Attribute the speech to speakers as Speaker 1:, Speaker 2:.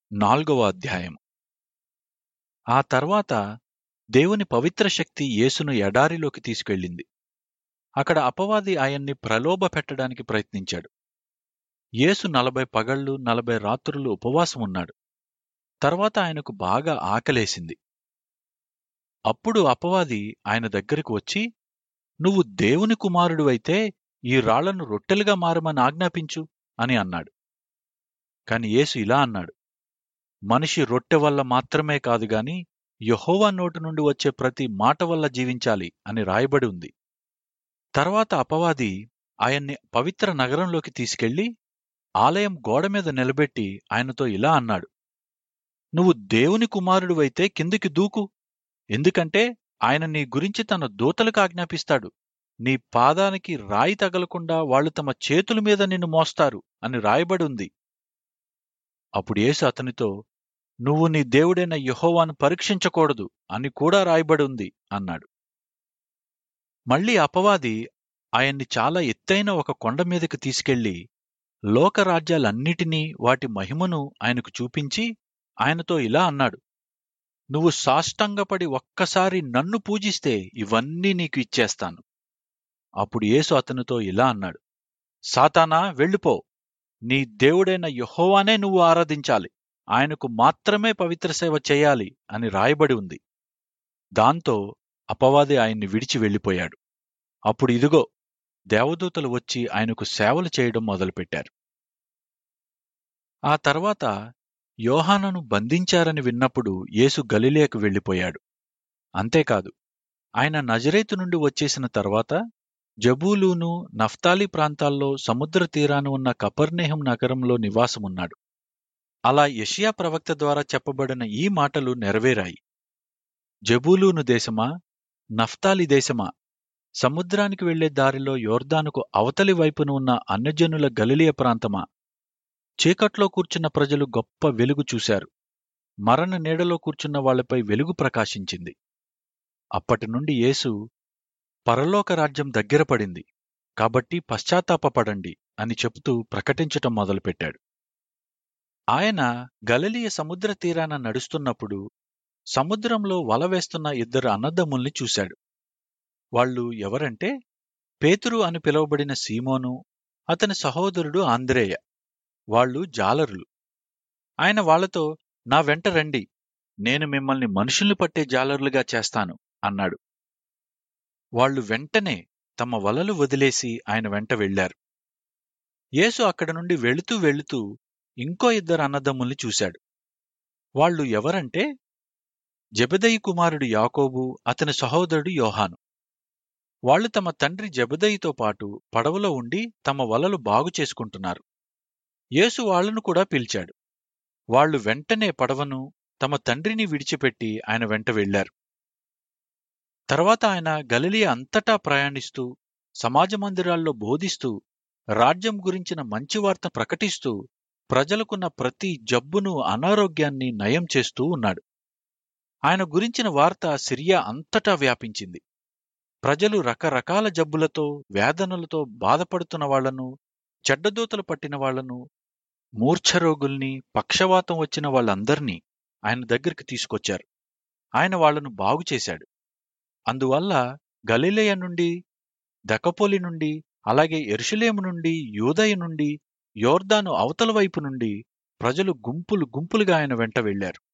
Speaker 1: 4వ అధ్యాయం. ఆ తర్వాత దేవుని పవిత్ర శక్తి యేసును ఎడారిలోకి తీసుకెళ్ళింది. అక్కడ అపవాది ఆయన్ని ప్రలోభ పెట్టడానికి ప్రయత్నించాడు. యేసు 40 పగళ్లు 40 రాత్రులు ఉపవాసమున్నాడు. తర్వాత ఆయనకు బాగా ఆకలేసింది. అప్పుడు అపవాది ఆయన దగ్గరకు వచ్చి, "నువ్వు దేవుని కుమారుడివైతే ఈ రాళ్లను రొట్టెలుగా మారమని ఆజ్ఞాపించు" అని అన్నాడు. కాని యేసు ఇలా అన్నాడు, "మనిషి రొట్టె వల్ల మాత్రమే కాదుగాని యెహోవా నోటి నుండి వచ్చే ప్రతి మాట వల్ల జీవించాలి అని రాయబడి ఉంది." తర్వాత అపవాది ఆయన్ని పవిత్ర నగరంలోకి తీసుకెళ్లి ఆలయం గోడమీద నిలబెట్టి ఆయనతో ఇలా అన్నాడు, "నువ్వు దేవుని కుమారుడివైతే కిందికి దూకు. ఎందుకంటే ఆయన నీ గురించి తన దూతలకు ఆజ్ఞాపిస్తాడు. నీ పాదానికి రాయి తగలకుండా వాళ్ళు తమ చేతుల మీద నిన్ను మోస్తారు అని రాయబడి ఉంది." అప్పుడు యేసు అతనితో, "నువ్వు నీ దేవుడైన యెహోవాను పరీక్షించకూడదు అని కూడా రాయబడి ఉంది" అన్నాడు. మళ్ళీ అపవాది ఆయన్ని చాలా ఎత్తైన ఒక కొండ మీదకి తీసుకెళ్లి లోకరాజ్యాలన్నిటినీ వాటి మహిమను ఆయనకు చూపించి ఆయనతో ఇలా అన్నాడు, "నువ్వు సాష్టాంగపడి ఒక్కసారి నన్ను పూజిస్తే ఇవన్నీ నీకు ఇచ్చేస్తాను." అప్పుడు యేసు అతనితో ఇలా అన్నాడు, "సాతానా, వెళ్ళిపో. నీ దేవుడైన యెహోవానే నువ్వు ఆరాధించాలి. ఆయనకు మాత్రమే పవిత్ర సేవ చేయాలి అని రాయబడి ఉంది." దాంతో అపవాది ఆయన్ని విడిచి వెళ్ళిపోయాడు. అప్పుడు ఇదిగో, దేవదూతలు వచ్చి ఆయనకు సేవలు చేయడం మొదలుపెట్టారు. ఆ తర్వాత యోహానును బంధించారని విన్నప్పుడు యేసు గలిలయకు వెళ్ళిపోయాడు. అంతేకాదు, ఆయన నజరేతు నుండి వచ్చేసిన తర్వాత జబూలూను, నఫ్తాలి ప్రాంతాల్లో సముద్ర తీరాన ఉన్న కపర్నేహం నగరంలో నివాసమున్నాడు. అలా యెషయా ప్రవక్త ద్వారా చెప్పబడిన ఈ మాటలు నెరవేరాయి. జబూలూను దేశమా, నఫ్తాలి దేశమా, సముద్రానికి వెళ్లే దారిలో యోర్దానుకు అవతలి వైపున ఉన్న అన్యజనుల గలిలయ ప్రాంతమా, చీకట్లో కూర్చున్న ప్రజలు గొప్ప వెలుగు చూశారు. మరణ నీడలో కూర్చున్న వాళ్లపై వెలుగు ప్రకాశించింది. అప్పటి నుండి యేసు, "పరలోక రాజ్యం దగ్గర పడింది, కాబట్టి పశ్చాత్తాపపడండి" అని చెబుతూ ప్రకటించటం మొదలుపెట్టాడు. ఆయన గలిలయ సముద్ర తీరాన నడుస్తున్నప్పుడు సముద్రంలో వల వేస్తున్న 2 అన్నదమ్ముల్ని చూశాడు. వాళ్ళు ఎవరంటే, పేతురు అని పిలువబడిన సీమోను, అతని సహోదరుడు ఆంద్రేయ. వాళ్ళు జాలరులు. ఆయన వాళ్లతో, "నా వెంట రండి, నేను మిమ్మల్ని మనుషుల్ని పట్టే జాలరులుగా చేస్తాను" అన్నాడు. వాళ్ళు వెంటనే తమ వలలు వదిలేసి ఆయన వెంట వెళ్లారు. యేసు అక్కడి నుండి వెళుతూ ఇంకో 2 అన్నదమ్ముల్ని చూశాడు. వాళ్ళు ఎవరంటే, జెబెదయి కుమారుడు యాకోబు, అతని సహోదరుడు యోహాను. వాళ్ళు తమ తండ్రి జెబెదయితో పాటు పడవలో ఉండి తమ వలలు బాగు చేసుకుంటున్నారు. యేసు వాళ్లను కూడా పిలిచాడు. వాళ్ళు వెంటనే పడవను, తమ తండ్రిని విడిచిపెట్టి ఆయన వెంట వెళ్లారు. తర్వాత ఆయన గలిలయ అంతటా ప్రయాణిస్తూ, సమాజ మందిరాల్లో బోధిస్తూ, రాజ్యం గురించిన మంచి వార్త ప్రకటిస్తూ, ప్రజలకున్న ప్రతి జబ్బును, అనారోగ్యాన్ని నయం చేస్తూ ఉన్నాడు. ఆయన గురించిన వార్త సిరియా అంతటా వ్యాపించింది. ప్రజలు రకరకాల జబ్బులతో, వేదనలతో బాధపడుతున్న వాళ్లను, చెడ్డదూతలు పట్టిన వాళ్లను, మూర్ఛరోగుల్ని, పక్షవాతం వచ్చిన వాళ్ళందర్నీ ఆయన దగ్గరికి తీసుకొచ్చారు. ఆయన వాళ్లను బాగుచేశాడు. అందువల్ల గలిలయ నుండి, దెకపొలి నుండి, అలాగే యెరూషలేము నుండి, యూదయ నుండి, యోర్దాను అవతల వైపు నుండి ప్రజలు గుంపులు గుంపులుగా ఆయన వెంట వెళ్లారు.